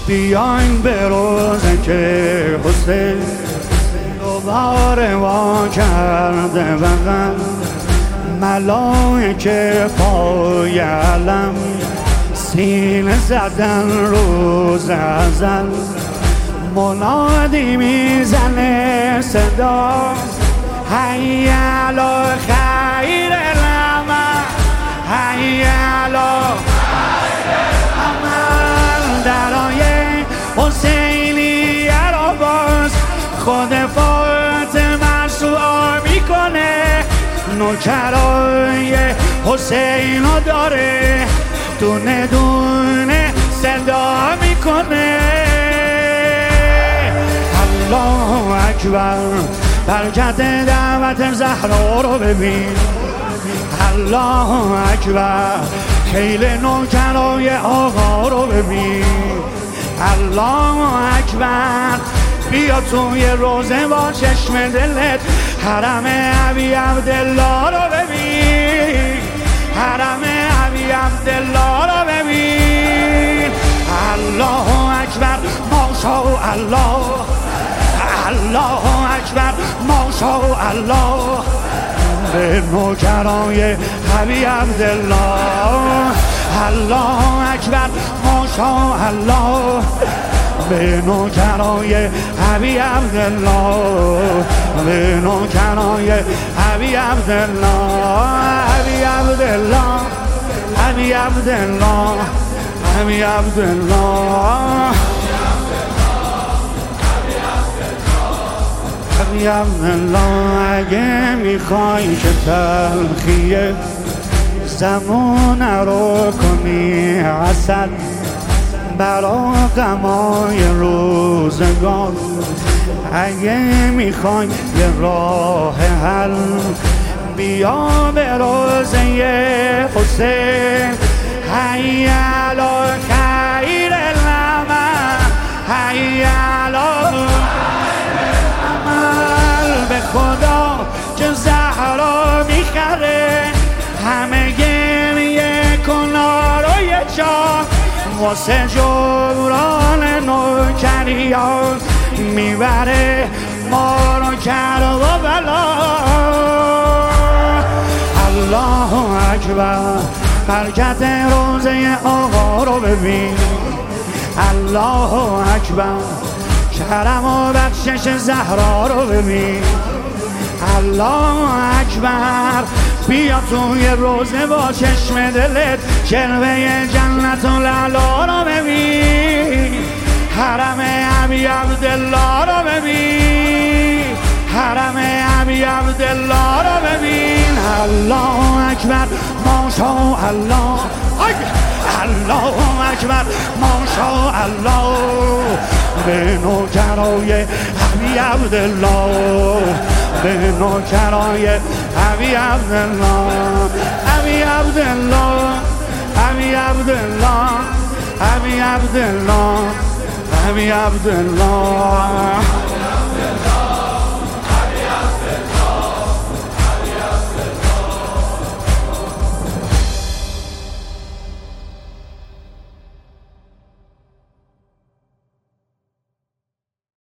بیاین به روزه که حسین دوباره وا کرده بغل، ملائکه پای علم سینه زدن روز ازل. منادی میزنه صدا حی علی خیر العمل، حی علی عمل. درای حسینی را باز خود فاطمه سوال میکنه، نوکرای حسین رو داره دونه دونه صدا میکنه. الله اکبر، برکت دعوت زهرا رو ببین. الله اکبر، خیل نوکرای آقا رو ببین. الله اکبر، بیا توی روزه با چشم دلت حرم ابی عبدالله رو ببین. حرم ابی عبدالله رو ببین. الله اکبر، ماشاءالله. الله اکبر، ماشاءالله. به نوکرای ابی عبدالله. الله اکبر، ماشاءالله. به نوکرای ابی عبدالله. به نوکرای ابی عبدالله. ابی عبدالله، ابی عبدالله، ابی عبدالله، ابی عبدالله. اگه میخوای که تلخی زمان رو کنی عسل، برا غمای روزگار، اگه میخوای یه راه حل، بیا به روزه حسین. حی علی خیر العمل، حی علی عمل. به خدا که زهرا میخره، همه گریه کنا رو یه جا، واسه جبران نوکریان میبره ما رو کر و بلا. الله اکبر، برکت روزه آقا رو ببین. الله اکبر، کرم و بخشش زهرا رو ببین. الله اکبر، بیا توی روزه با چشم دلت جلوه جنت و لعلا رو ببین. حرم ابی عبدالله رو ببین. حرم ابی عبدالله رو ببین. الله اکبر، ماشاءالله. الله اکبر، ماشاءالله. به نوکرای ابی عبدالله. به نوکرای ابی عبدالله. ابی عبدالله، ابی عبدالله، ابی عبدالله، ابی عبدالله.